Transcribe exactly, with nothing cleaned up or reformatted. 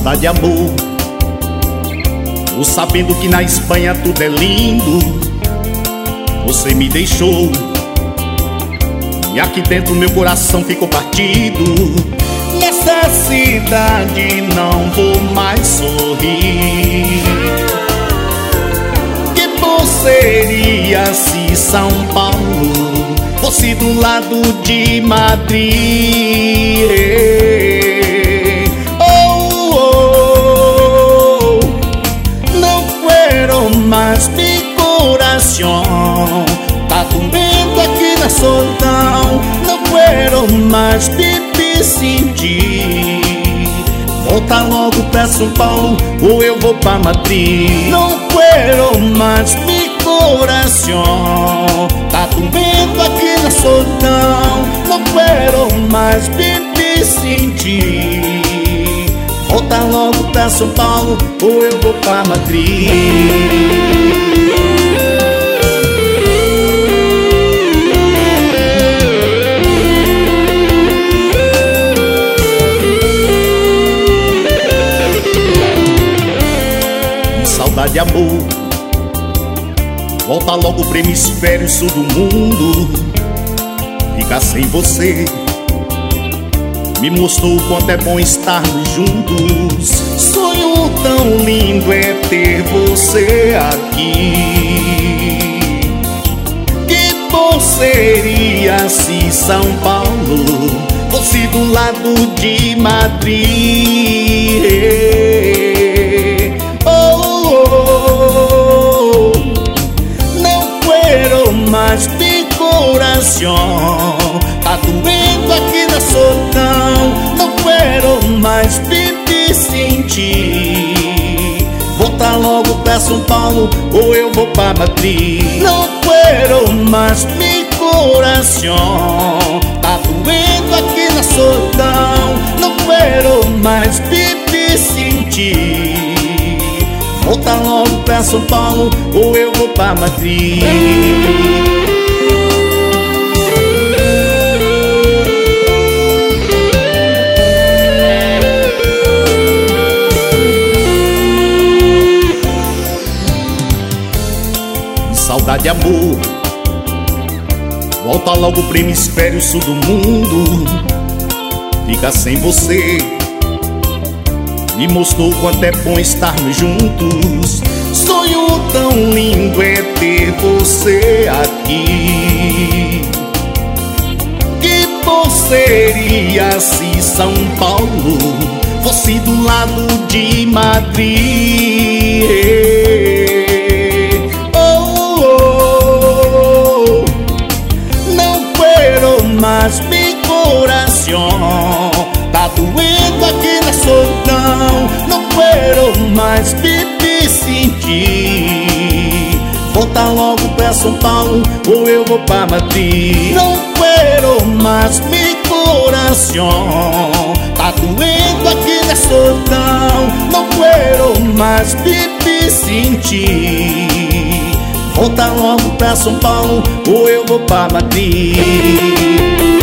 saudade, amor, tô sabendo que na Espanha tudo é lindo. Você me deixou e aqui dentro meu coração ficou partido. Nessa cidade não vou mais sorrir. Que bom seria se São Paulo fosse do lado de Madrid. Oh, oh, oh. Não quero mais mi coração, tá doendo aqui na solidão. Não quero mais viver sem ti. Volta logo pra São Paulo ou eu vou pra Madrid. Não quero mais mi coração, tá doendo aqui na solidão. Não quero mais viver sem ti. Volta logo pra São Paulo ou eu vou pra Madrid. Saudade, amor, volta logo pro hemisfério sul do mundo. Ficar sem você me mostrou o quanto é bom estarmos juntos. Sonho tão lindo é ter você aqui. Que bom seria se São Paulo fosse do lado de Madrid. Mas de coração, tá doendo aqui na solidão. Não quero mais viver sem ti. Volta logo pra São Paulo ou eu vou pra Madrid. Não quero mais mi coração, tá doendo aqui na solidão. Não quero mais viver sem ti. Volta logo pra São Paulo ou eu vou pra Madrid. Saudade, amor, volta logo pro hemisfério sul do mundo. Fica sem você me mostrou quanto é bom estarmos juntos. Sonho tão lindo é ter você aqui. Que bom seria se São Paulo fosse do lado de Madrid. Oh, oh, oh. Não quero mais mi coração, tá doendo aqui na solidão. Não quero mais viver sem ti. Volta logo pra São Paulo ou eu vou pra Madrid. Não quero mais mi coração, tá doendo aqui na solidão. Não quero mais viver sem ti. Volta logo pra São Paulo ou eu vou pra Madrid.